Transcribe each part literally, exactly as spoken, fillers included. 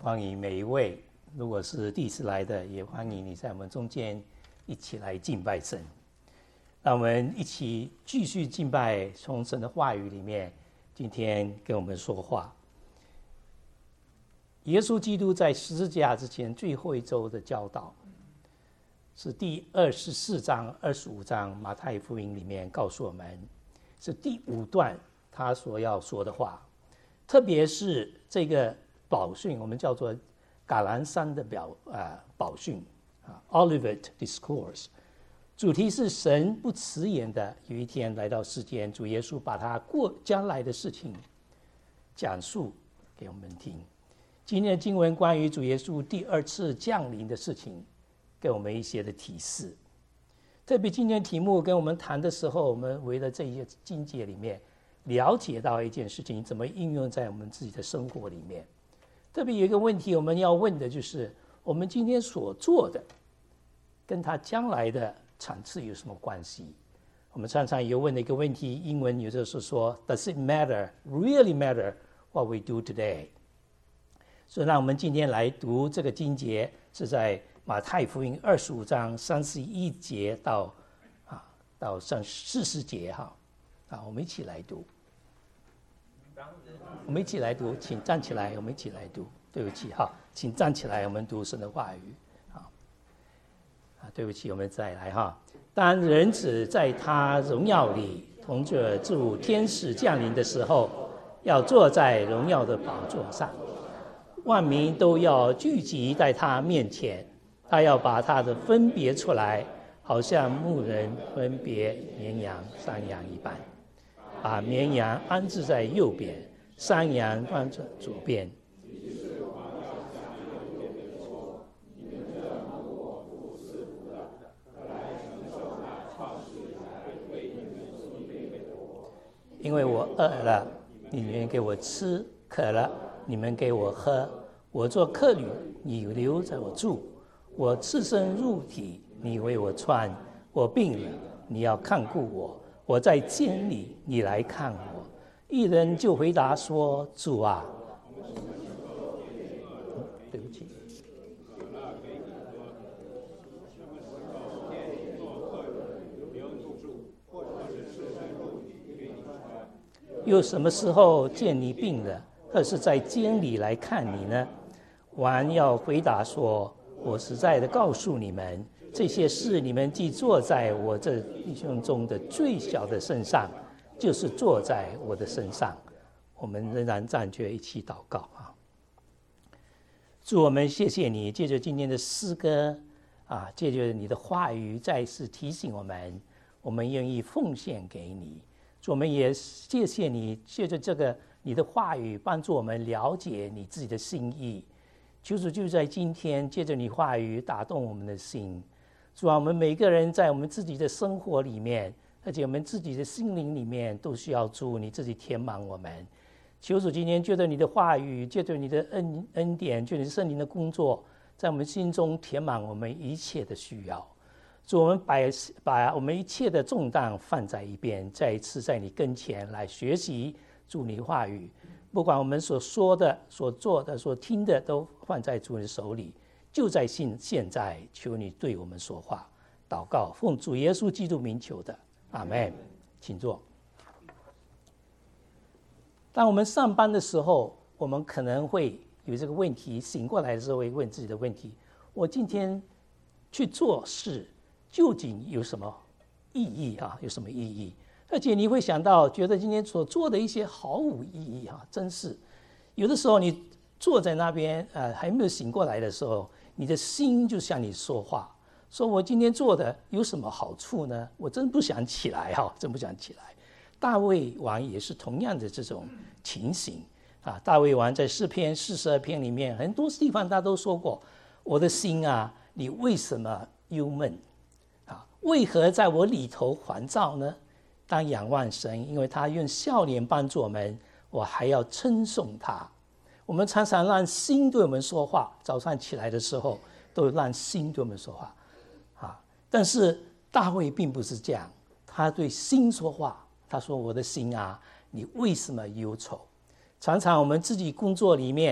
欢迎每一位，如果是第一次来的，也欢迎你在我们中间一起来敬拜神。让我们一起继续敬拜，从神的话语里面，今天跟我们说话。耶稣基督在十字架之前最后一周的教导，是第二十四章、二十五章马太福音里面告诉我们，是第五段他所要说的话。特别是这个宝训，我们叫做橄榄山的表啊宝训啊 Olivet Discourse， 主题是神不辞延的有一天来到世间，主耶稣把他过将来的事情讲述给我们听。今天的经文关于主耶稣第二次降临的事情，给我们一些的提示。特别今天题目跟我们谈的时候，我们围了这一些经节里面，了解到一件事情，怎么应用在我们自己的生活里面。特别有一个问题我们要问的就是，我们今天所做的跟他将来的场次有什么关系？我们常常有问的一个问题，英文有的时候说 Does it matter, really matter what we do today？ 所以让我们今天来读这个经节，是在马太福音二十五章三十一节到啊到上四十节哈啊，我们一起来读。我们一起来读，请站起来，我们一起来读。对不起哈，请站起来，我们读神的话语。好，啊，对不起，我们再来哈。当人子在他荣耀里同着诸天使降临的时候，要坐在荣耀的宝座上，万民都要聚集在他面前，他要把他的分别出来，好像牧人分别绵羊山羊一般，把绵羊安置在右边，山羊放在左边。因为我饿了，你们给我吃；渴了，你们给我喝。我做客旅，你留在我住；我赤身入体，你为我穿；我病了，你要看顾我；我在监里，你来看我。一人就回答说：“主啊，对不起。”又什么时候见你病了，或是在监里来看你呢？王要回答说：“我实在的告诉你们，这些事你们既坐在我这弟兄中的最小的身上，就是坐在我的身上。”我们仍然站着一起祷告啊！主，我们谢谢你，借着今天的诗歌啊，借着你的话语，再次提醒我们，我们愿意奉献给你。主，我们也谢谢你，借着这个你的话语，帮助我们了解你自己的心意。求主就在今天，借着你话语打动我们的心。主啊，我们每个人在我们自己的生活里面，而且我们自己的心灵里面，都需要主你自己填满我们。求主今天借着你的话语，借着你的恩恩典，借着圣灵的工作，在我们心中填满我们一切的需要。主，我们把把我们一切的重担放在一边，再一次在你跟前来学习主你的话语。不管我们所说的、所做的、所听的，都放在主你手里。就在现现在，求你对我们说话。祷告，奉主耶稣基督名求的，阿们。请坐。当我们上班的时候，我们可能会有这个问题，醒过来的时候会问自己的问题：我今天去做事究竟有什么意义啊？有什么意义？而且你会想到，觉得今天所做的一些毫无意义啊！真是，有的时候你坐在那边，呃，还没有醒过来的时候，你的心就向你说话，说我今天做的有什么好处呢？我真不想起来哈、啊，真不想起来。大卫王也是同样的这种情形啊。大卫王在诗篇四十二篇里面，很多地方他都说过：“我的心啊，你为什么忧闷？啊，为何在我里头烦躁呢？”当仰望神，因为他用笑脸帮助我们，我还要称颂他。我们常常让心对我们说话，早上起来的时候都让心对我们说话啊。但是大卫并不是这样，他对心说话，他说：“我的心啊，你为什么忧愁？”常常我们自己工作里面，我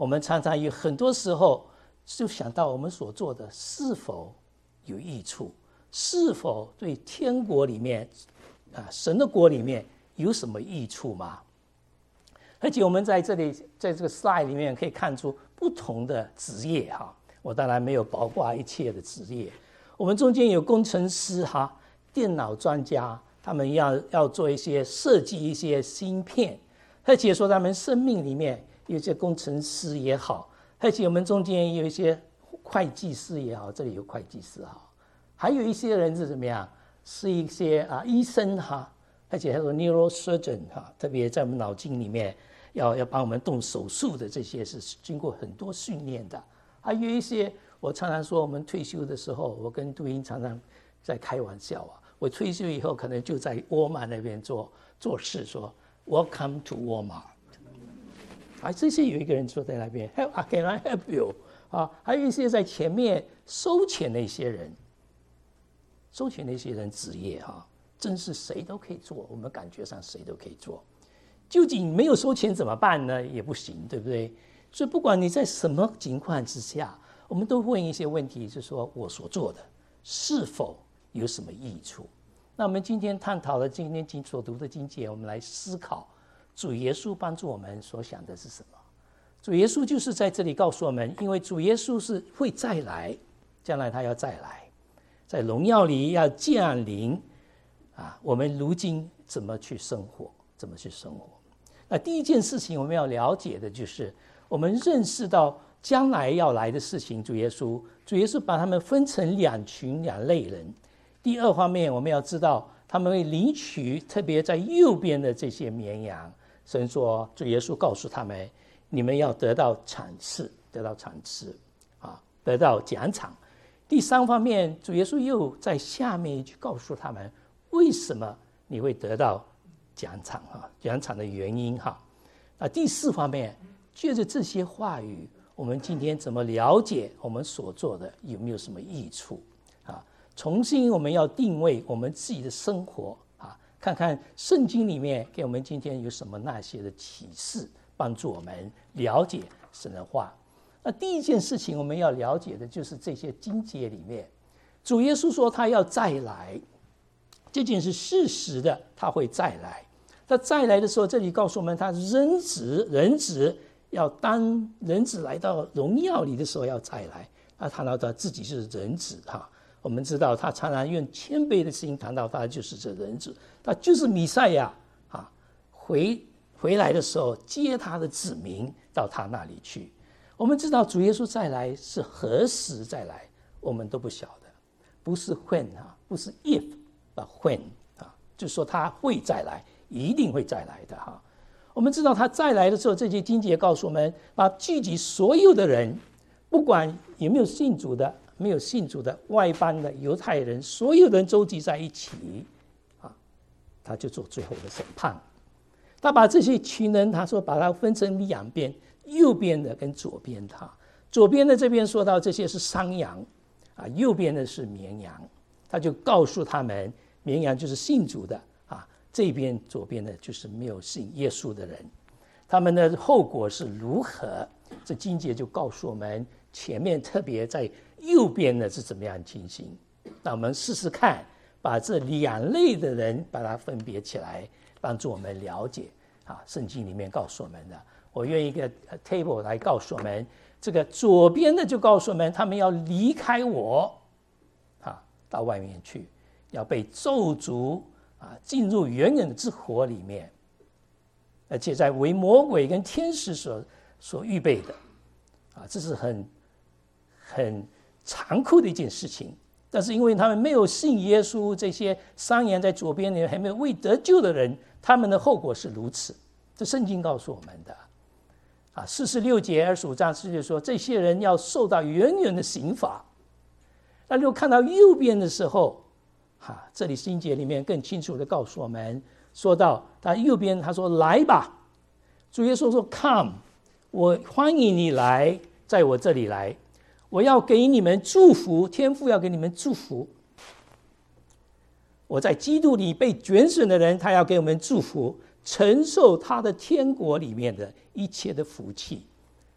我们常常有很多时候就想到我们所做的是否有益处，是否对天国里面啊神的国里面有什么益处吗？而且我们在这里在这个 slide 里面可以看出不同的职业哈，我当然没有包括一切的职业。我们中间有工程师哈，电脑专家，他们要要做一些设计一些芯片，而且说他们生命里面有些工程师也好，而且我们中间有一些会计师也好，这里有会计师哈，还有一些人是怎么样，是一些啊医生哈，而且还有 neurosurgeon 哈，特别在我们脑筋里面要要帮我们动手术的，这些是经过很多训练的。还有一些，我常常说，我们退休的时候，我跟杜英常常在开玩笑啊。我退休以后，可能就在沃尔玛那边做做事，说 Welcome to Walmart。啊，这些有一个人坐在那边 ，Help, Can I help you？ 啊，还有一些在前面收钱的一些人，收钱的一些人职业哈、啊，真是谁都可以做，我们感觉上谁都可以做。究竟没有收钱怎么办呢？也不行，对不对？所以不管你在什么情况之下，我们都问一些问题，就是说我所做的是否有什么益处？那我们今天探讨了今天所读的经节，我们来思考主耶稣帮助我们所想的是什么？主耶稣就是在这里告诉我们，因为主耶稣是会再来，将来他要再来，在荣耀里要降临啊，我们如今怎么去生活？怎么去生活？那第一件事情我们要了解的就是，我们认识到将来要来的事情，主耶稣，主耶稣把他们分成两群两类人。第二方面，我们要知道他们会领取，特别在右边的这些绵羊，神说，主耶稣告诉他们，你们要得到赏赐，得到赏赐啊，得到奖赏。第三方面，主耶稣又在下面一句告诉他们，为什么你会得到奖赏哈，奖赏的原因哈。那第四方面，借着这些话语，我们今天怎么了解我们所做的有没有什么益处啊？重新我们要定位我们自己的生活啊，看看圣经里面给我们今天有什么那些的启示，帮助我们了解神的话。那第一件事情我们要了解的就是这些经节里面，主耶稣说他要再来。这件是事实的，他会再来。他再来的时候，这里告诉我们，他人子人子要当人子来到荣耀里的时候要再来。他谈到他自己是人子哈，我们知道他常常用谦卑的心谈到他就是这人子，他就是弥赛亚啊，回回来的时候接他的子民到他那里去。我们知道主耶稣再来是何时再来，我们都不晓得，不是 when 啊，不是 if。when 啊，就是说他会再来，一定会再来的哈。我们知道他再来的时候，这些经节告诉我们，把聚集所有的人，不管有没有信主的，没有信主的，外邦的犹太人，所有人周集在一起啊，他就做最后的审判。他把这些群人，他说把它分成两边，右边的跟左边的。左边的这边说到这些是山羊啊，右边的是绵羊。他就告诉他们，绵羊就是信主的啊，这边左边的就是没有信耶稣的人，他们的后果是如何？这经节就告诉我们，前面特别在右边的是怎么样情形。那我们试试看，把这两类的人把它分别起来，帮助我们了解啊，圣经里面告诉我们的。我用一个 table 来告诉我们，这个左边的就告诉我们，他们要离开我。到外面去，要被咒诅啊，进入远远之火里面，而且在为魔鬼跟天使所所预备的啊，这是很很残酷的一件事情。但是因为他们没有信耶稣，这些山羊在左边呢还没有未得救的人，他们的后果是如此。这圣经告诉我们的啊，四十六节二十五章是说，这些人要受到远远的刑罚。那如果看到右边的时候，哈，这里经节里面更清楚的告诉我们，说到他右边，他说来吧，主耶稣说 come， 我欢迎你来，在我这里来，我要给你们祝福，天父要给你们祝福。我在基督里被拣选的人，他要给我们祝福，承受他的天国里面的一切的福气。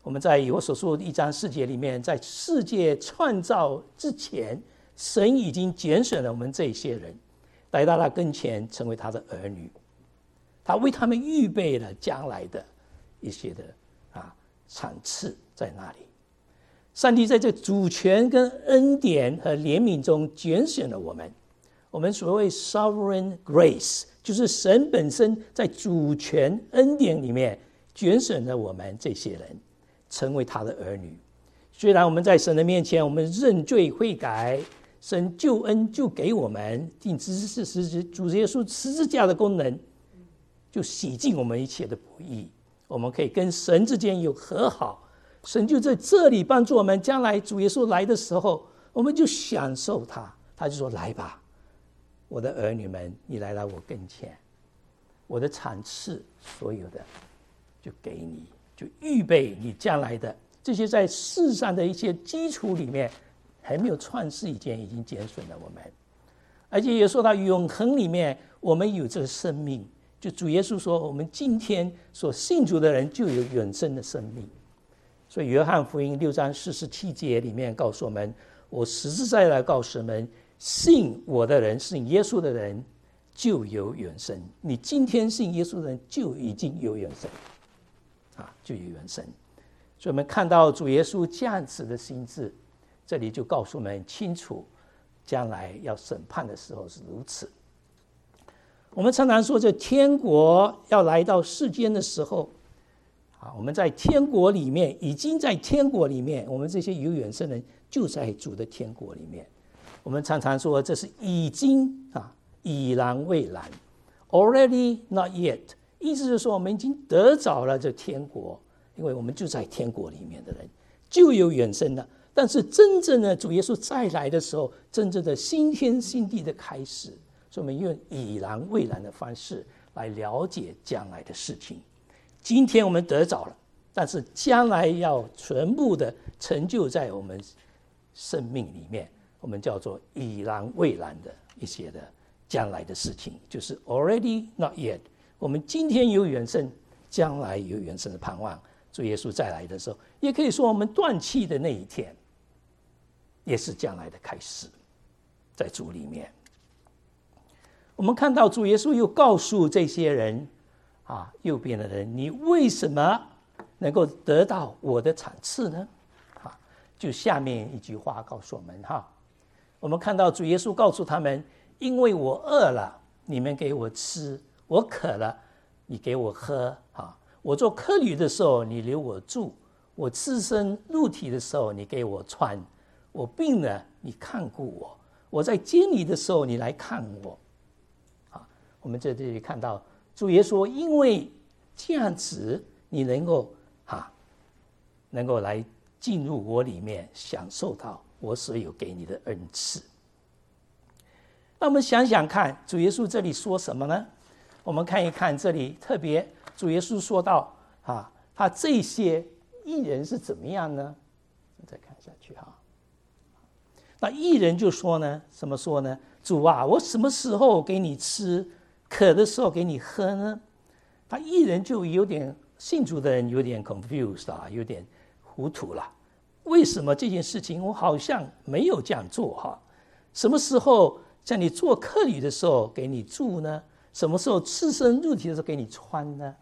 我们在以弗所书一章四节里面，在世界创造之前，神已经拣选了我们这些人，来到他跟前，成为他的儿女。他为他们预备了将来的一些的啊赏赐在那里。上帝在这主权跟恩典和怜悯中拣选了我们。我们所谓 sovereign grace， 就是神本身在主权恩典里面拣选了我们这些人，成为他的儿女。虽然我们在神的面前，我们认罪悔改，神救恩就给我们定十字十主耶稣十字架的功能，就洗净我们一切的不义，我们可以跟神之间有和好。神就在这里帮助我们，将来主耶稣来的时候，我们就享受他。他就说：“来吧，我的儿女们，你来到我跟前，我的赏赐所有的就给你，就预备你将来的这些在世上的一些基础里面，还没有创世以前已经拣选了我们，而且也说到永恒里面，我们有这个生命。就主耶稣说，我们今天所信主的人就有永生的生命。所以约翰福音六章四十七节里面告诉我们，我实实在在告诉你们，信我的人，信耶稣的人就有永生。你今天信耶稣的人就已经有永生啊，就有永生。所以我们看到主耶稣这样子的心志，这里就告诉我们很清楚，将来要审判的时候是如此。我们常常说，这天国要来到世间的时候啊，我们在天国里面，已经在天国里面，我们这些有永生人就在主的天国里面。我们常常说这是已经啊，已然未然 ，already not yet， 意思是说我们已经得着了这天国，因为我们就在天国里面的人就有永生了。但是真正的主耶稣再来的时候，真正的新天新地的开始，所以我们用已然未然的方式来了解将来的事情。今天我们得着了，但是将来要全部的成就在我们生命里面，我们叫做已然未然的一些的将来的事情，就是 already not yet。 我们今天有永生，将来有永生的盼望。主耶稣再来的时候，也可以说我们断气的那一天也是将来的开始，在主里面。我们看到主耶稣又告诉这些人啊，右边的人，你为什么能够得到我的赏赐呢？啊，就下面一句话告诉我们哈，我们看到主耶稣告诉他们，因为我饿了，你们给我吃；我渴了，你给我喝。啊，我做客旅的时候，你留我住；我赤身露体的时候，你给我穿；我病了，你看顾我；我在监里的时候，你来看我。啊，我们在这里看到主耶稣说，因为这样子，你能够啊，能够来进入我里面，享受到我所有给你的恩赐。那我们想想看，主耶稣这里说什么呢？我们看一看这里，特别主耶稣说到啊，他这些义人是怎么样呢？再看下去哈。那义人就说呢，怎么说呢？主啊，我什么时候给你吃，渴的时候给你喝呢？他义人就有点，信主的人有点 confused 啊，有点糊涂了。为什么这件事情我好像没有这样做哈？什么时候在你做客旅的时候给你住呢？什么时候赤身露体的时候给你穿呢？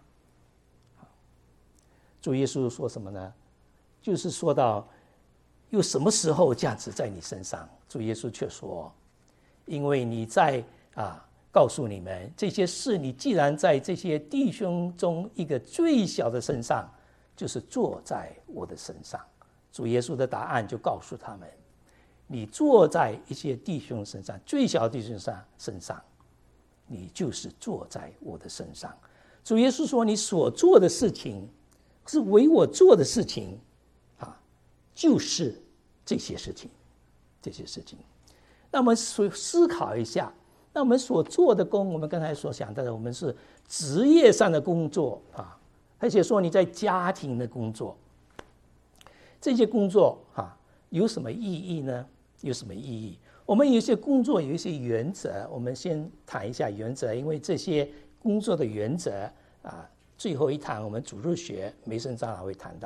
主耶稣说什么呢？就是说到有什么时候这样子在你身上，主耶稣却说，因为你在啊告诉你们这些事，你既然在这些弟兄中一个最小的身上，就是坐在我的身上。主耶稣的答案就告诉他们，你坐在一些弟兄身上，最小的弟兄上身上，你就是坐在我的身上。主耶稣说，你所做的事情是为我做的事情啊，就是这些事情，这些事情。那我们思考一下，那我们所做的工，我们刚才所讲到的，我们是职业上的工作啊，而且说你在家庭的工作，这些工作啊有什么意义呢？有什么意义？我们有一些工作有一些原则，我们先谈一下原则，因为这些工作的原则啊，最后一堂我们主日学梅森长老会谈到。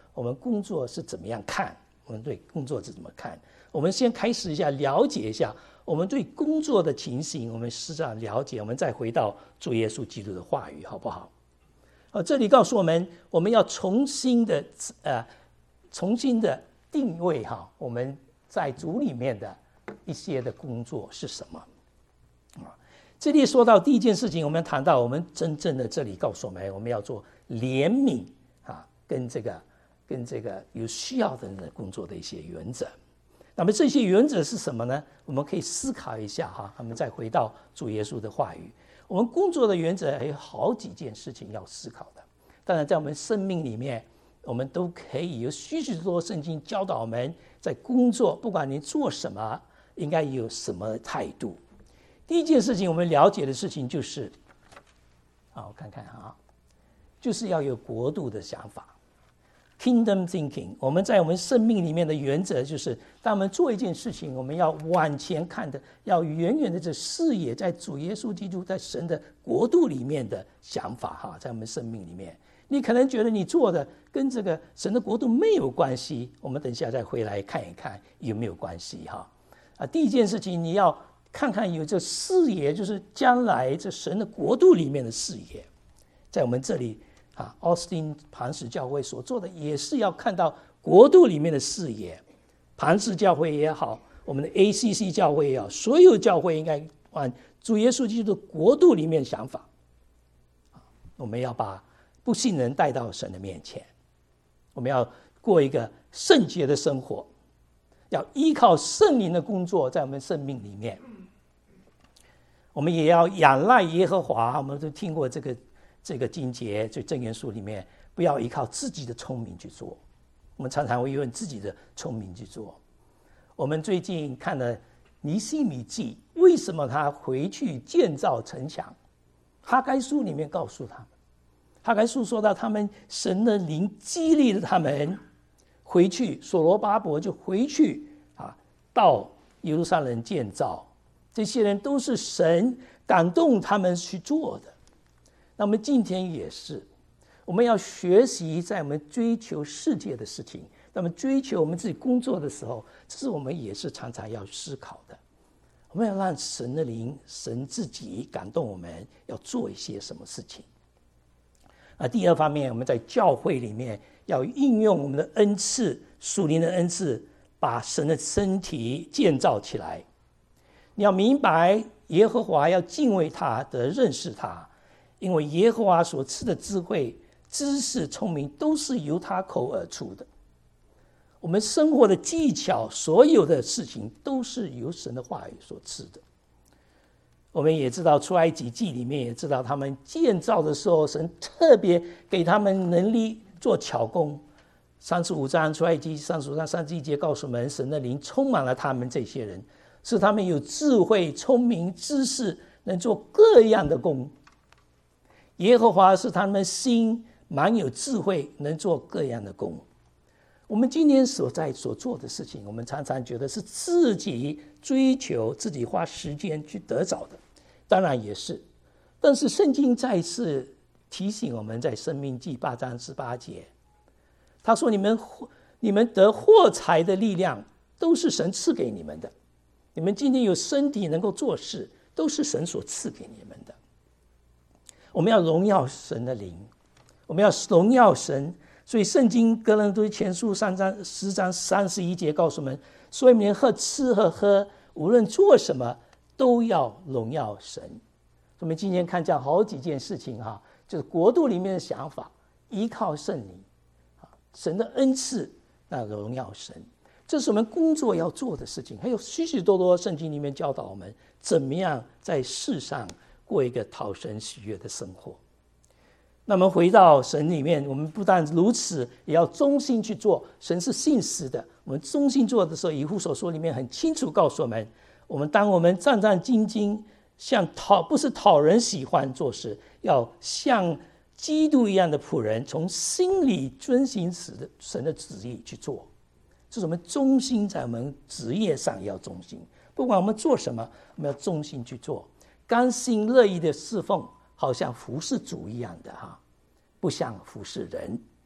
我们工作是怎么样看，我们对工作是怎么看。我们先开始一下，了解一下我们对工作的情形，我们试着了解，我们再回到主耶稣基督的话语，好不好？呃，这里告诉我们，我们要重新的呃，重新的定位哈，我们在主里面的一些的工作是什么啊？这里说到第一件事情，我们谈到我们真正的这里告诉我们，我们要做怜悯啊，跟这个跟这个有需要的人的工作的一些原则。那么这些原则是什么呢？我们可以思考一下哈。我们再回到主耶稣的话语。我们工作的原则还有好几件事情要思考的。当然，在我们生命里面，我们都可以有许许多多圣经教导我们，在工作，不管你做什么，应该有什么态度。第一件事情，我们了解的事情就是，好，我看看啊，就是要有国度的想法。Kingdom thinking， 我们在我们生命里面的原则就是，当我们做一件事情，我们要往前看的，要远远的这视野，在主耶稣基督在神的国度里面的想法哈，在我们生命里面，你可能觉得你做的跟这个神的国度没有关系，我们等一下再回来看一看有没有关系哈。啊，第一件事情你要看看有这视野，就是将来这神的国度里面的视野，在我们这里。啊，奥斯汀磐石教会所做的也是要看到国度里面的视野，磐石教会也好，我们的 A C C 教会也好，所有教会应该按主耶稣基督的国度里面的想法，我们要把不信人带到神的面前，我们要过一个圣洁的生活，要依靠圣灵的工作在我们生命里面，我们也要仰赖耶和华。我们都听过这个这个经节，在箴言书里面，不要依靠自己的聪明去做。我们常常会用自己的聪明去做。我们最近看了尼希米记，为什么他回去建造城墙？哈该书里面告诉他们，哈该书说到他们神的灵激励了他们回去，所罗巴伯就回去啊，到耶路撒冷建造。这些人都是神感动他们去做的。那么今天也是，我们要学习在我们追求世界的事情，那么追求我们自己工作的时候，这是我们也是常常要思考的。我们要让神的灵，神自己感动我们要做一些什么事情。啊，第二方面，我们在教会里面要应用我们的恩赐，属灵的恩赐，把神的身体建造起来。你要明白耶和华，要敬畏他，得认识他。因为耶和华所赐的智慧、知识、聪明，都是由他口而出的。我们生活的技巧，所有的事情，都是由神的话语所赐的。我们也知道，出埃及记里面也知道，他们建造的时候，神特别给他们能力做巧工。三十五章出埃及三十五章三十一节告诉我们，神的灵充满了他们这些人，使他们有智慧、聪明、知识，能做各样的工。耶和华是他们心满有智慧，能做各样的工。我们今天所在所做的事情，我们常常觉得是自己追求、自己花时间去得着的，当然也是。但是圣经再次提醒我们，在申命记八章十八节，他说：“你们你们得获财的力量，都是神赐给你们的。你们今天有身体能够做事，都是神所赐给你们的。”我们要荣耀神的灵，我们要荣耀神。所以圣经哥林多前书三章十章三十一节告诉我们，所以你们喝吃和喝，无论做什么，都要荣耀神。我们今天看这样好几件事情哈，就是国度里面的想法，依靠圣灵，神的恩赐，那荣耀神，这是我们工作要做的事情。还有许许多多圣经里面教导我们，怎么样在世上过一个讨神喜悦的生活。那么回到神里面，我们不但如此，也要忠心去做。神是信实的，我们忠心做的时候，以弗所书里面很清楚告诉我们，我们当我们战战兢兢，像讨不是讨人喜欢做事，要像基督一样的仆人，从心里遵行神的旨意去做。这是我们忠心，在我们职业上要忠心，不管我们做什么，我们要忠心去做，甘心乐意的侍奉，好像服侍主一样的哈，不像服侍人。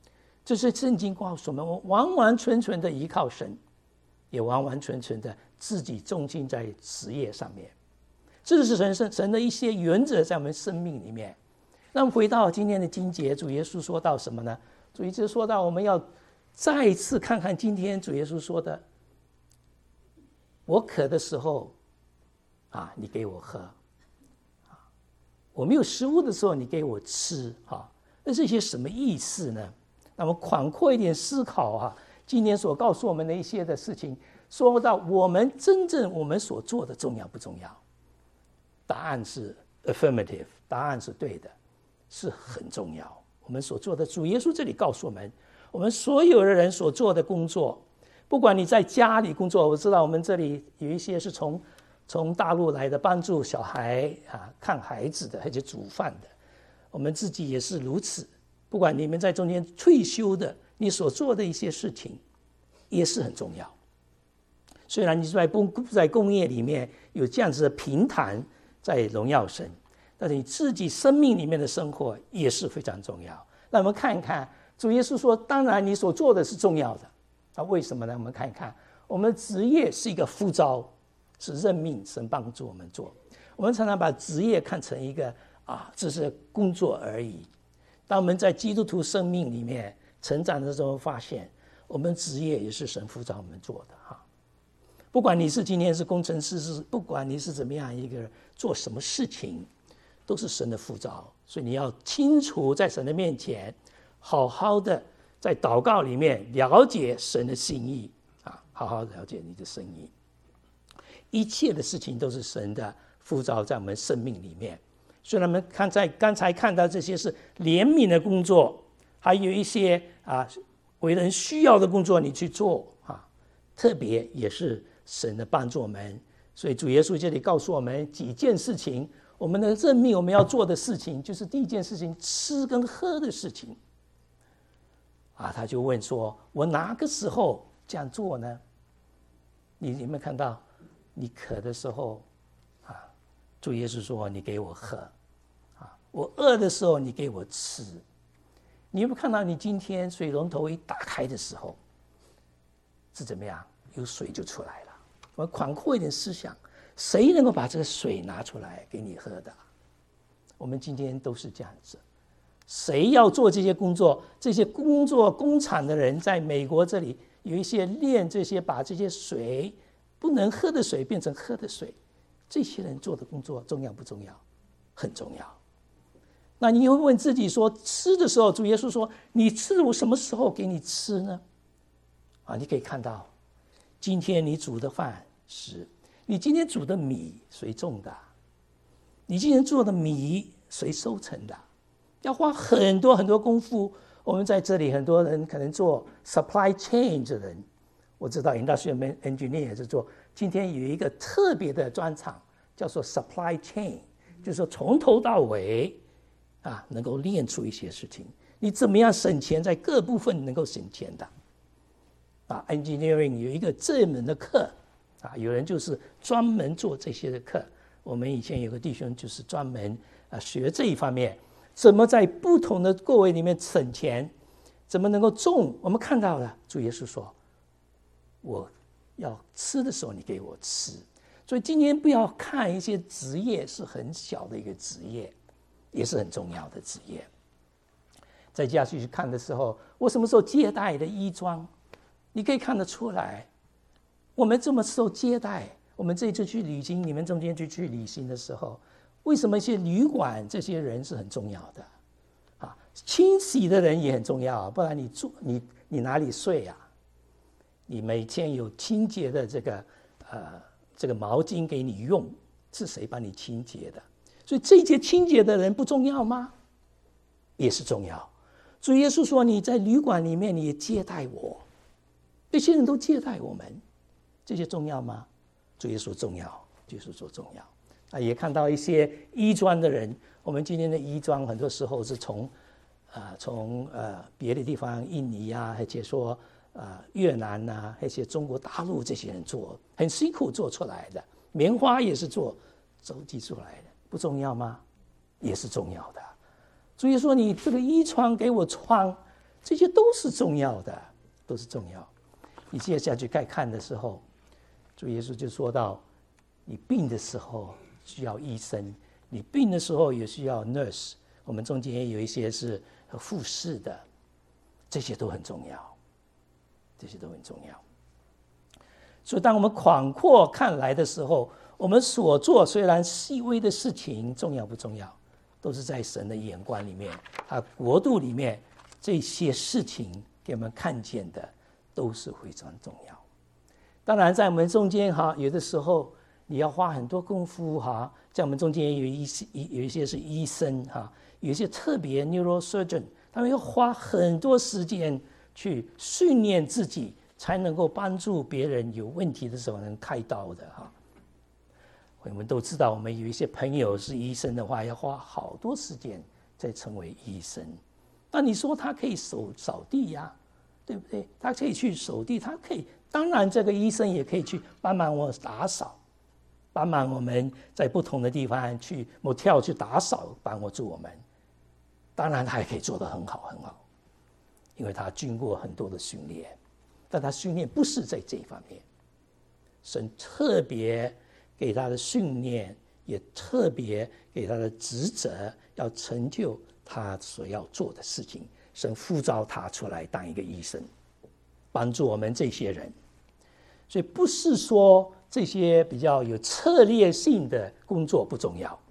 这是圣经告诉我们，我完完全全的依靠神，也完完全全的自己忠心在职业上面。这是神神的一些原则在我们生命里面。那么回到今天的经节，主耶稣说到什么呢？主耶稣说到我们要再一次看看今天主耶稣说的，我渴的时候啊，你给我喝，我没有食物的时候你给我吃，那是一些什么意思呢？那么广阔一点思考啊，今天所告诉我们的一些的事情，说到我们真正我们所做的重要不重要？答案是 affirmative， 答案是对的，是很重要。我们所做的，主耶稣这里告诉我们，我们所有的人所做的工作，不管你在家里工作，我知道我们这里有一些是从从大陆来的，帮助小孩啊看孩子的，或者煮饭的，我们自己也是如此。不管你们在中间退休的，你所做的一些事情也是很重要。虽然你在在工业里面有这样子的平台在荣耀神，但是你自己生命里面的生活也是非常重要。那我们看一看，主耶稣说，当然你所做的是重要的。那为什么呢？我们看一看，我们职业是一个呼召，是任命，神帮助我们做。我们常常把职业看成一个啊，只是工作而已。当我们在基督徒生命里面成长的时候，发现我们职业也是神呼召我们做的哈。不管你是今天是工程师，是不管你是怎么样一个人做什么事情，都是神的呼召。所以你要清楚在神的面前，好好的在祷告里面了解神的心意啊，好好了解你的心意。一切的事情都是神的呼召在我们生命里面。虽然我们看在刚才看到这些是怜悯的工作，还有一些啊为人需要的工作你去做啊，特别也是神的帮助我们。所以主耶稣这里告诉我们几件事情，我们的任命我们要做的事情，就是第一件事情，吃跟喝的事情啊。他就问说，我哪个时候这样做呢？你有没有看到，你渴的时候啊，主耶稣说你给我喝啊，我饿的时候你给我吃。你有没有看到你今天水龙头一打开的时候是怎么样？有水就出来了。我们广阔一点思想，谁能够把这个水拿出来给你喝的？我们今天都是这样子。谁要做这些工作？这些工作工厂的人在美国这里有一些炼这些，把这些水不能喝的水变成喝的水，这些人做的工作重要不重要？很重要。那你会问自己说，吃的时候，主耶稣说，你吃我什么时候给你吃呢？啊，你可以看到，今天你煮的饭是，你今天煮的米谁种的？你今天做的米谁收成的？要花很多很多功夫。我们在这里很多人可能做 supply chain 的人，我知道 industrial engineer 也是做。今天有一个特别的专场叫做 supply chain， 就是说从头到尾啊，能够练出一些事情。你怎么样省钱，在各部分能够省钱的啊 ？engineering 有一个这门的课啊，有人就是专门做这些的课。我们以前有个弟兄就是专门啊学这一方面，怎么在不同的各位里面省钱，怎么能够种。我们看到了，主耶稣说，我要吃的时候你给我吃。所以今天不要看一些职业是很小的一个职业，也是很重要的职业。在家去看的时候，我什么时候接待的衣装，你可以看得出来。我们这么受接待，我们这一次去旅行，你们中间去去旅行的时候，为什么一些旅馆这些人是很重要的啊？清洗的人也很重要，不然你住你你哪里睡啊？你每天有清洁的这个呃这个毛巾给你用，是谁帮你清洁的？所以这些清洁的人不重要吗？也是重要。主耶稣说，你在旅馆里面你也接待我，这些人都接待我们，这些重要吗？主耶稣重要，主耶稣说重要。啊，也看到一些医专的人，我们今天的医专很多时候是从呃从呃别的地方，印尼啊，或者说呃越南啊，那些中国大陆这些人做，很辛苦做出来的。棉花也是做收集出来的，不重要吗？也是重要的。所以说，你这个衣穿给我穿， 这些都是重要的，都是重要。你接下去该看的时候，主耶稣就说到，你病的时候需要医生，你病的时候也需要 nurse， 我们中间也有一些是护士的，这些都很重要，这些都很重要。所以当我们广阔看来的时候，我们所做虽然细微的事情重要不重要，都是在神的眼光里面，他国度里面这些事情给我们看见的都是非常重要。当然在我们中间哈，有的时候你要花很多功夫哈，在我们中间有一些有一些是医生哈，有一些特别 neurosurgeon， 他们要花很多时间去训练自己，才能够帮助别人有问题的时候能开刀的哈。我们都知道，我们有一些朋友是医生的话，要花好多时间才成为医生。那你说他可以手扫地呀、啊，对不对？他可以去扫地，他可以，当然这个医生也可以去帮忙我打扫，帮忙我们在不同的地方去motel去打扫，帮我助我们。当然他也可以做得很好很好，因为他经过很多的训练，但他训练不是在这一方面，神特别给他的训练，也特别给他的职责，要成就他所要做的事情。神呼召他出来当一个医生，帮助我们这些人。所以不是说这些比较有策略性的工作不重要，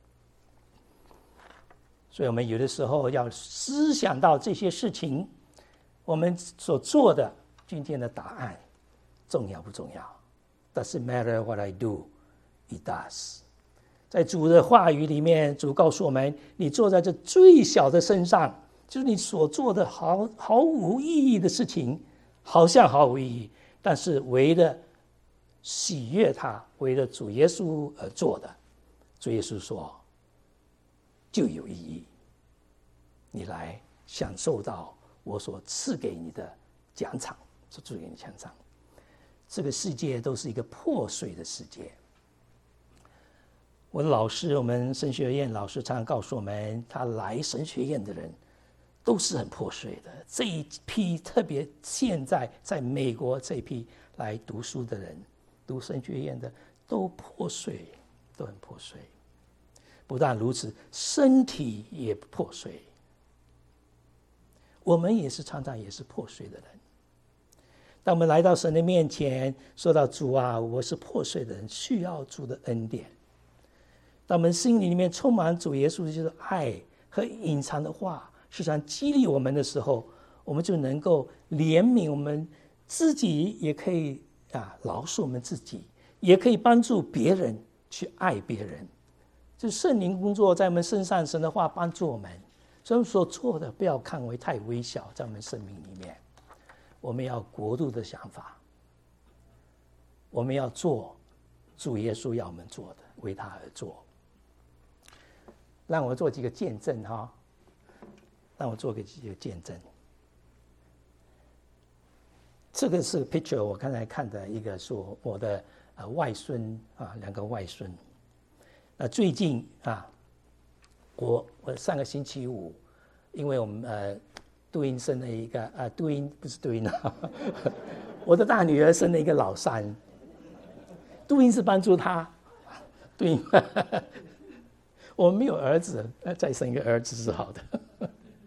所以我们有的时候要思想到这些事情，我们所做的今天的答案重要不重要？ Does it matter what I do? It does。 在主的话语里面，主告诉我们，你做在这最小的身上，就是你所做的毫毫无意义的事情，好像毫无意义，但是为了喜悦他，为了主耶稣而做的，主耶稣说就有意义，你来享受到我所赐给你的奖赏，所赐给你的奖赏。这个世界都是一个破碎的世界。我的老师，我们神学院老师常常告诉我们，他来神学院的人都是很破碎的。这一批特别现在在美国这一批来读书的人，读神学院的都破碎，都很破碎。不但如此，身体也破碎。我们也是常常也是破碎的人。当我们来到神的面前，说到主啊，我是破碎的人，需要主的恩典。当我们心里面充满主耶稣就是爱和隐藏的话，时常激励我们的时候，我们就能够怜悯我们自己，也可以啊饶恕我们自己，也可以帮助别人去爱别人。就是圣灵工作在我们身上，神的话帮助我们，所以我们所做的不要看为太微小，在我们生命里面，我们要国度的想法，我们要做主耶稣要我们做的，为他而做。让我做几个见证哈，让我做个几个见证。这个是 picture， 我刚才看的一个是我的呃外孙啊，两个外孙。那最近啊，我我上个星期五，因为我们呃杜英生了一个呃杜英不是杜英啊，我的大女儿生了一个老三，杜英是帮助他，杜英。我们没有儿子，再生一个儿子是好的。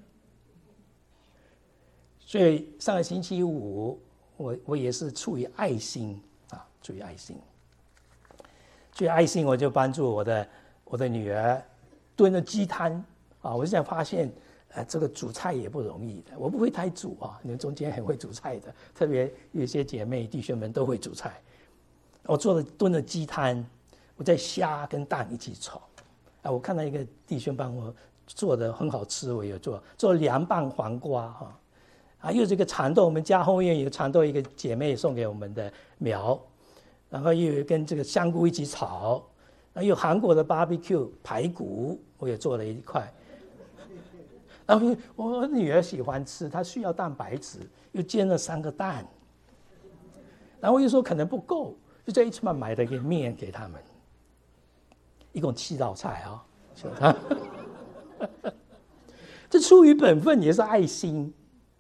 所以上个星期五，我我也是出于爱心啊，出于爱心，出于爱心，我就帮助我的我的女儿炖了鸡汤啊。我现在发现，呃，这个煮菜也不容易的。我不会太煮啊，你们中间很会煮菜的，特别有些姐妹弟兄们都会煮菜。我做了炖了鸡汤，我在虾跟蛋一起炒。啊，我看到一个弟兄帮我做的很好吃，我有做做凉拌黄瓜哈，啊，又这个蚕豆，我们家后面有蚕豆，一个姐妹送给我们的苗，然后又跟这个香菇一起炒，然后有韩国的 barbecue 排骨，我也做了一块，然后我女儿喜欢吃，她需要蛋白质，又煎了三个蛋，然后又说可能不够，就在一起买了一个面给他们。一共七道菜啊，这出于本分也是爱心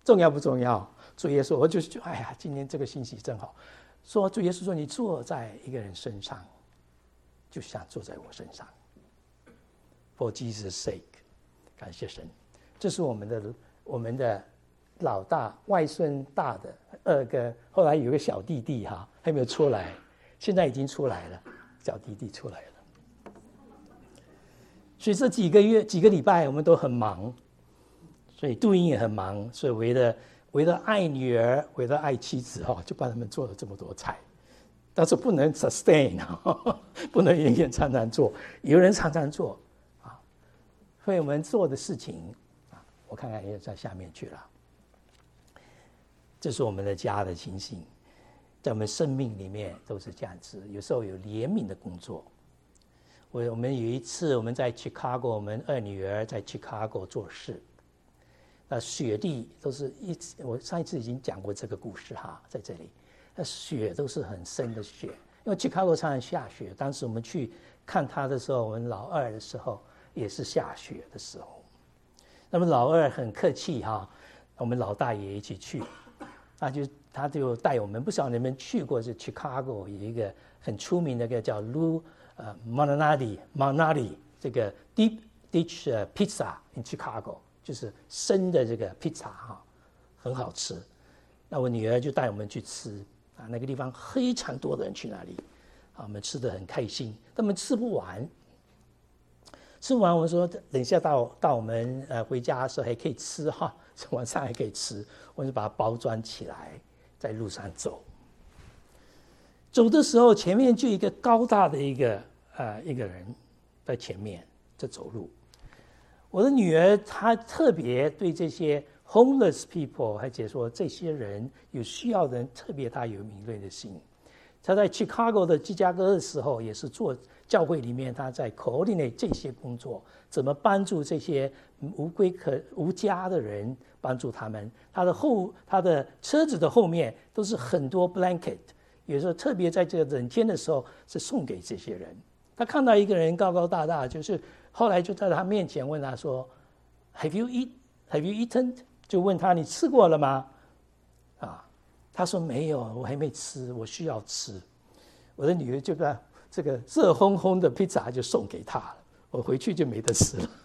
重要不重要？主耶稣，我就觉得，哎呀，今天这个信息真好。说主耶稣说，你坐在一个人身上，就像坐在我身上。For Jesus' sake， 感谢神。这是我们的我们的老大外孙大的二哥，后来有个小弟弟哈，还没有出来，现在已经出来了，小弟弟出来了。所以这几个月几个礼拜我们都很忙，所以杜英也很忙，所以为了为了爱女儿，为了爱妻子哈，就帮他们做了这么多菜。但是不能 sustain， 不能永远常常做，有人常常做啊。所以我们做的事情啊，我看看也在下面去了。这是我们的家的情形，在我们生命里面都是这样子。有时候有怜悯的工作。我我们有一次我们在 Chicago， 我们二女儿在 Chicago 做事，那雪地都是一，我上一次已经讲过这个故事哈，在这里。那雪都是很深的雪，因为 Chicago 常常下雪。当时我们去看他的时候，我们老二的时候也是下雪的时候。那么老二很客气哈，我们老大也一起去，他就他就带我们，不晓得你们去过是 Chicago 有一个很出名的一个叫 Lou 呃 Malnati Malnati 这个 Deep Dish Pizza in Chicago， 就是生的这个 pizza 哈，很好吃。那我女儿就带我们去吃。啊，那个地方非常多的人去那里，啊，我们吃得很开心，但我们吃不完。吃完我们说，等一下到到我们呃回家的时候还可以吃哈，晚上还可以吃，我们就把它包装起来，在路上走。走的时候，前面就一个高大的一个呃一个人在前面在走路。我的女儿她特别对这些homeless people， 而且说这些人有需要的人，特别他有敏锐的心。他在 Chicago 的芝加哥的时候，也是做教会里面，他在 coordinate 这些工作，怎么帮助这些无归可无家的人，帮助他们。他的后他的车子的后面都是很多 blanket， 有时候特别在这个冷天的时候是送给这些人。他看到一个人高高大大，就是后来就在他面前问他说 ，Have you eat? Have you eaten?就问他你吃过了吗？啊，他说没有，我还没吃，我需要吃。我的女儿就把这个热烘烘的披萨就送给他了，我回去就没得吃了。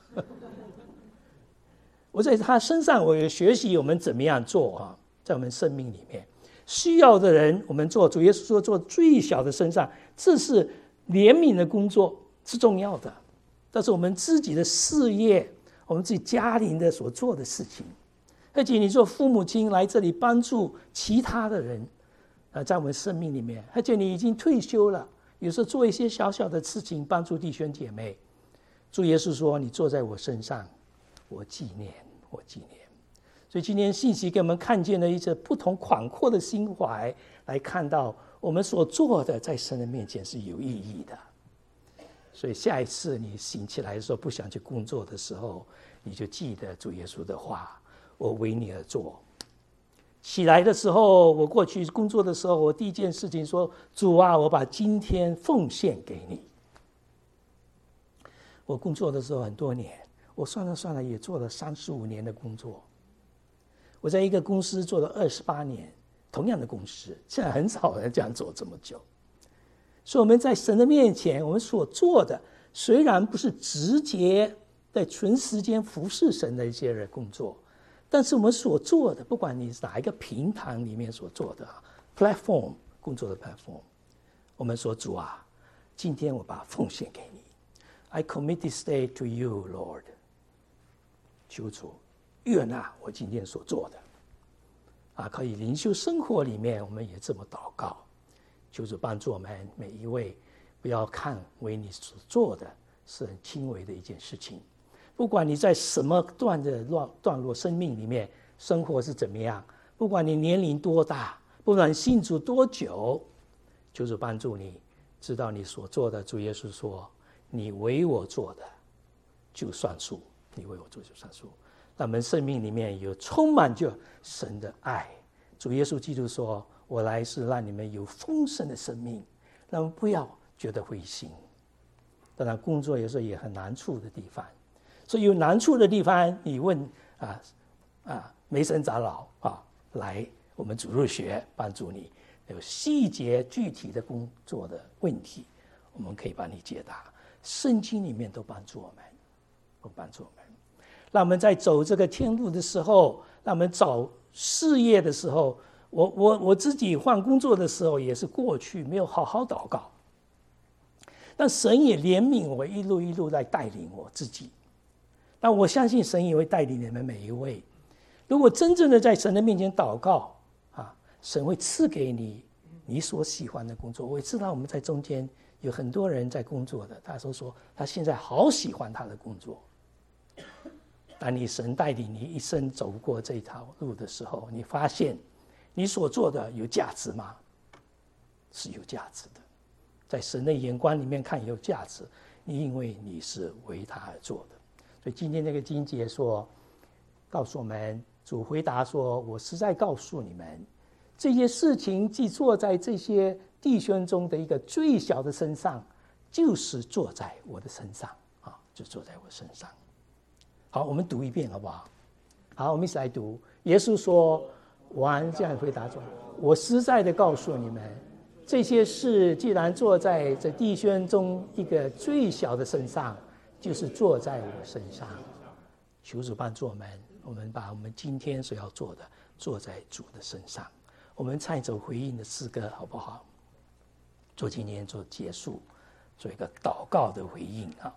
我在他身上，我有学习我们怎么样做啊，在我们生命里面需要的人，我们做主耶稣说做最小的身上，这是怜悯的工作是重要的，但是我们自己的事业，我们自己家庭的所做的事情。而且你做父母亲来这里帮助其他的人，呃，在我们生命里面，而且你已经退休了，有时候做一些小小的事情帮助弟兄姐妹。主耶稣说：“你坐在我身上，我纪念，我纪念。”所以今天信息给我们看见了一个不同广阔的心怀，来看到我们所做的在神的面前是有意义的。所以下一次你醒起来的时候，不想去工作的时候，你就记得主耶稣的话。我为你而做。起来的时候，我过去工作的时候，我第一件事情说：“主啊，我把今天奉献给你。”我工作的时候很多年，我算了算了，也做了三十五年的工作。我在一个公司做了二十八年，同样的公司，现在很少人这样做这么久。所以我们在神的面前，我们所做的虽然不是直接在纯时间服侍神的一些人工作。但是我们所做的，不管你是哪一个平台里面所做的 platform 工作的 platform， 我们说主啊，今天我把它奉献给你 ，I commit this day to you, Lord。求主悦纳我今天所做的，啊，可以灵修生活里面，我们也这么祷告，求主帮助我们每一位，不要看为你所做的是很轻微的一件事情。不管你在什么段的段落生命里面生活是怎么样，不管你年龄多大，不管信主多久，求主帮助你知道你所做的。主耶稣说：“你为我做的，就算数；你为我做就算数。”那我们生命里面有充满着神的爱。主耶稣基督说：“我来是让你们有丰盛的生命。”那么不要觉得灰心。当然，工作有时候也很难处的地方。所以有难处的地方，你问啊， 啊，梅森长老啊来我们主日学帮助你有细节具体的工作的问题，我们可以帮你解答。圣经里面都帮助我们，都帮助我们。让我们在走这个天路的时候，让我们找事业的时候，我我我自己换工作的时候，也是过去没有好好祷告。但神也怜悯我，一路一路在带领我自己。但我相信神也会带领你们每一位。如果真正的在神的面前祷告啊，神会赐给你你所喜欢的工作。我也知道我们在中间有很多人在工作的，他说说他现在好喜欢他的工作。当你神带领你一生走过这条路的时候，你发现你所做的有价值吗？是有价值的，在神的眼光里面看有价值，因为你是为他而做的。所以今天这个经节说，告诉我们，主回答说：“我实在告诉你们，这些事情既做在这些弟兄中的一个最小的身上，就是做在我的身上啊，就做在我身上。”好，我们读一遍好不好？好，我们一起来读。耶稣说完这样回答说：“我实在的告诉你们，这些事既然做在这弟兄中一个最小的身上，就是做在我身上。”求主帮助我们，我们把我们今天所要做的做在主的身上。我们唱一首回应的诗歌好不好？做今天做结束，做一个祷告的回应啊。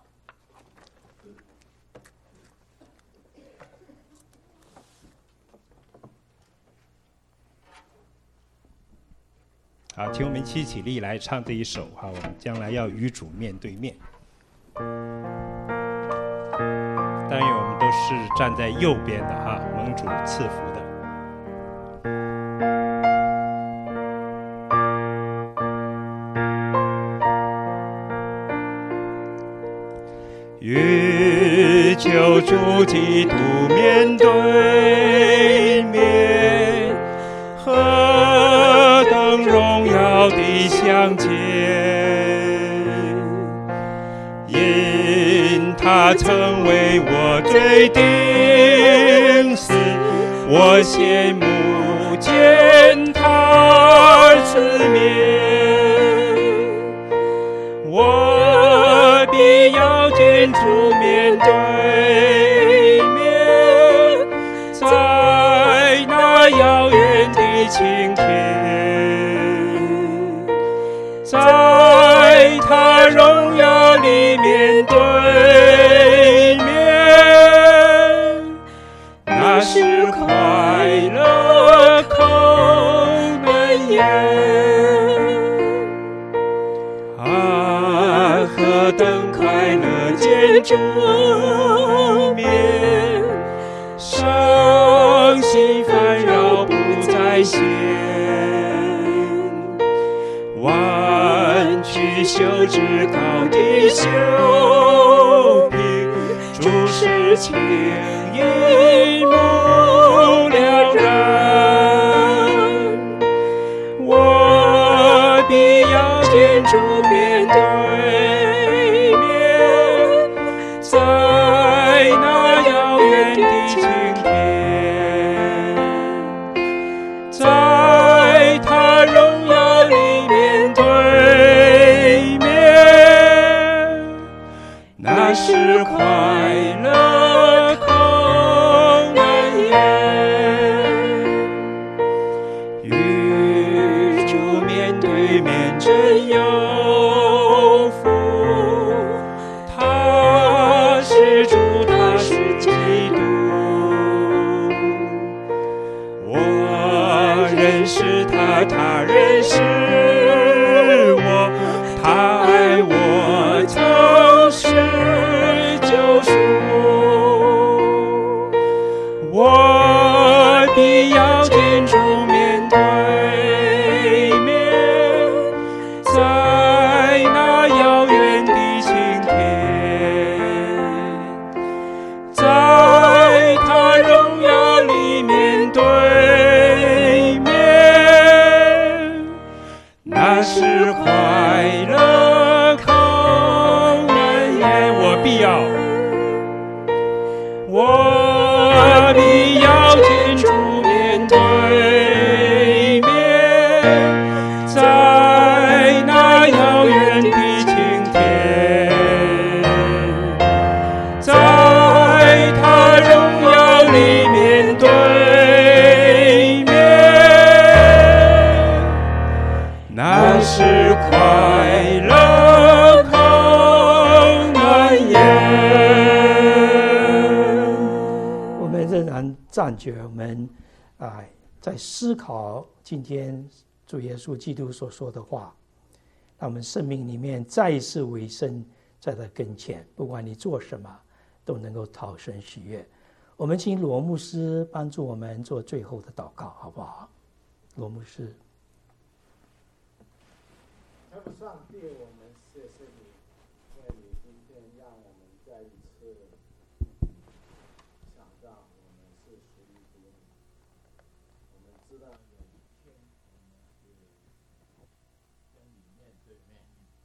好，请我们一起起立来唱这一首。好，我们将来要与主面对面。但愿我们都是站在右边的哈，蒙主赐福的。与救主基督面对面，何等荣耀的相见，因他曾为我罪定死，我羡慕见他慈面，我必要见主面对面，在那遥远的晴天，在他荣耀里面对面，那是快乐口难言啊，何等快乐见主面，伤心烦扰不再现，弯曲修直高的修平，注视情一目了然，我必要见主面对面，在那遥远的晴天，在他荣耀里面对面，那是快乐口难言，与主面对面真有福，他是主，他是基督，我认识他，他认识我，他爱我，曾是救赎，我必要见主面对面，在那遥远的晴天，在他荣耀里面对面，那是快乐口难言，我必要，我必要万事快乐康安延。 我们仍然站觉，我们啊、呃，在思考今天主耶稣基督所说的话，让我们生命里面再一次委身在他跟前，不管你做什么，都能够讨神喜悦。我们请罗牧师帮助我们做最后的祷告，好不好？罗牧师。 天父上帝，我们谢谢你，因为你今天让我们再一次想到我们是属于主你。我们知道有一天我们会跟你面对面。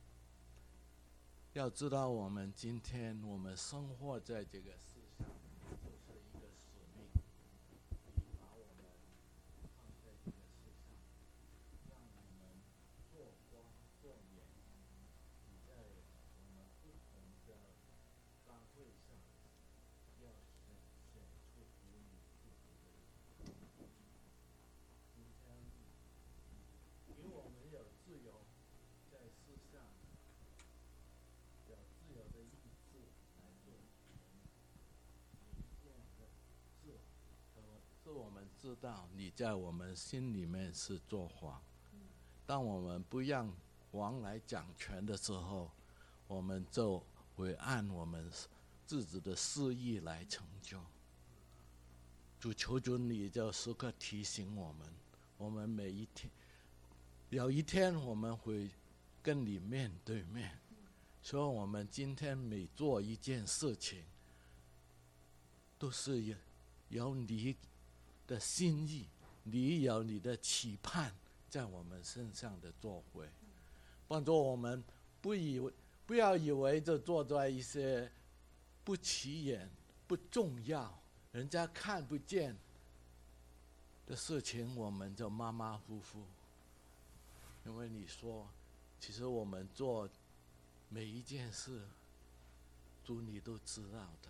要知道我们今天我们生活在这个世上，就是一个使命。你把我们放在这个世上，让我们做光做盐。你在我们不同的岗位上，要选选出属你自己的人。今天给我们有自由，在世上有自由的意志来做人。你这样的事，是我们知道你在我们心里面是做王。当我们不让王来掌权的时候，我们就会按我们自己的私意来成就。主求主你就时刻提醒我们，我们每一天有一天我们会跟你面对面，所以我们今天每做一件事情，都是有有你的心意，你有你的期盼在我们身上的作为，帮助我们不以为不要以为就做在一些不起眼、不重要、人家看不见的事情，我们就马马虎虎。因为你说，其实我们做每一件事，主你都知道的。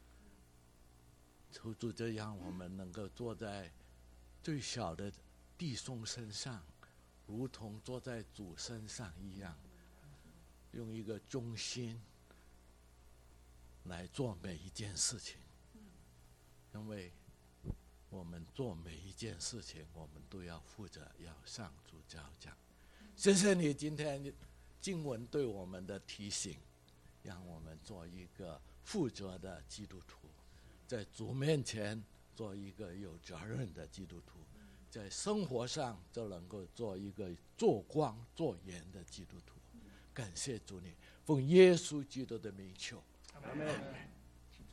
求主这样，我们能够坐在最小的弟兄身上，如同坐在主身上一样，用一个忠心来做每一件事情。因为我们做每一件事情，我们都要负责，要向主交账。谢谢你今天经文对我们的提醒，让我们做一个负责的基督徒，在主面前做一个有责任的基督徒，在生活上就能够做一个做光做盐的基督徒。感谢主你，奉耶稣基督的名求，阿们。